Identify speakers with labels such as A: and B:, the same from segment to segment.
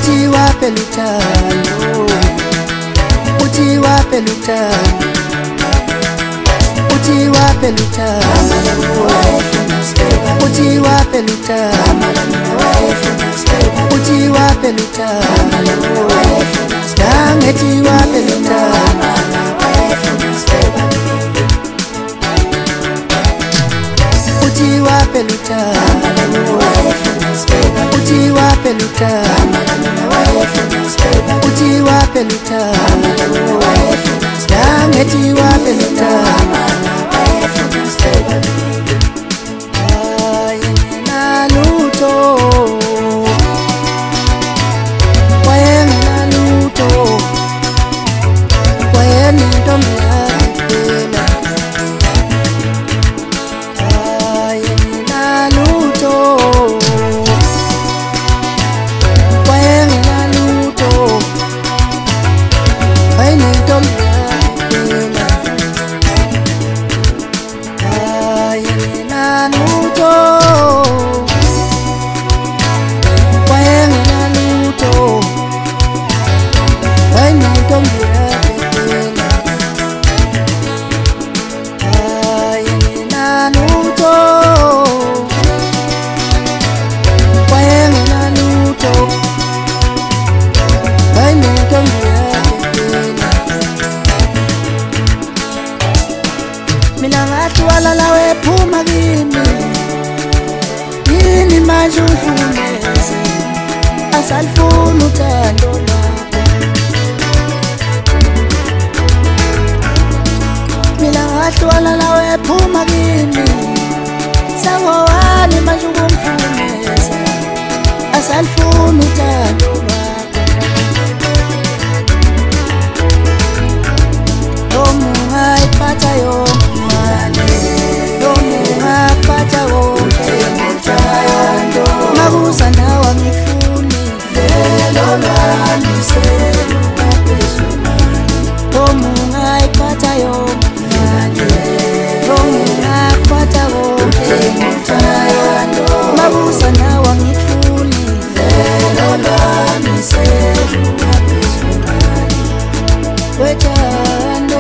A: uthi waphela uthando, uthi waphela uthando, uthi waphela uthando, uthi waphela uthando, uthi waphela uthando, nangethi waphela uthando, uthi waphela uthando, uthi waphela uthando, uthi waphela uthando, nangethi waphela uthando. Mina ngahlwala lawe phuma kimi, yini manje uhlumeze, asalifuna uthando lwakho. Mina ngahlwala lawe phuma kimi, sangowani manje ukumhlumeza, asalifuna uthando lwakho. Ipata yo mabuza nawa ngifuni velo lwami omunga ipata yo omunga ipata yo mabuza nawa ngifuni velo lwami wethando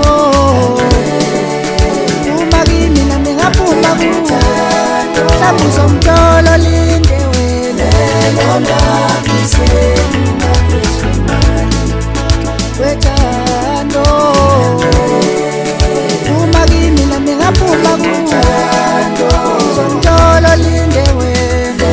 A: umagini nami ngaphuma kuthando hlamuzo mtolo linde wena wethando umagini nami ngaphuma kuthando mtolo linde wena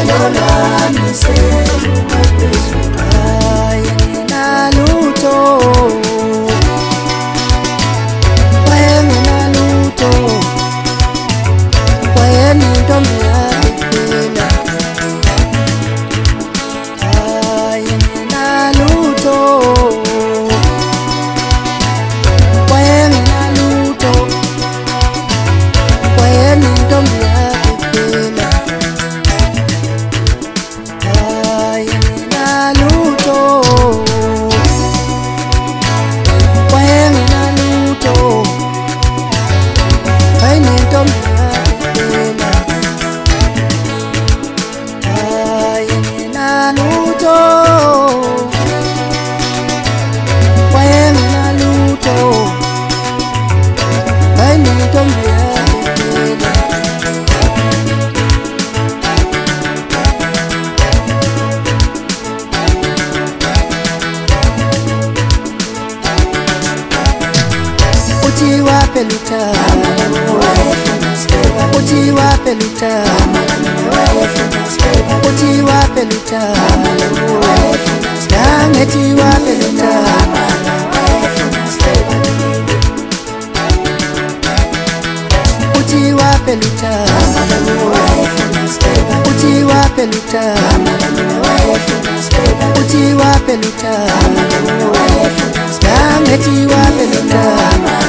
A: uthi waphela uthando, uthi waphela uthando, uthi waphela uthando, nangethi waphela uthando, uthi waphela uthando, uthi waphela uthando, uthi waphela uthando, nangethi waphela uthando.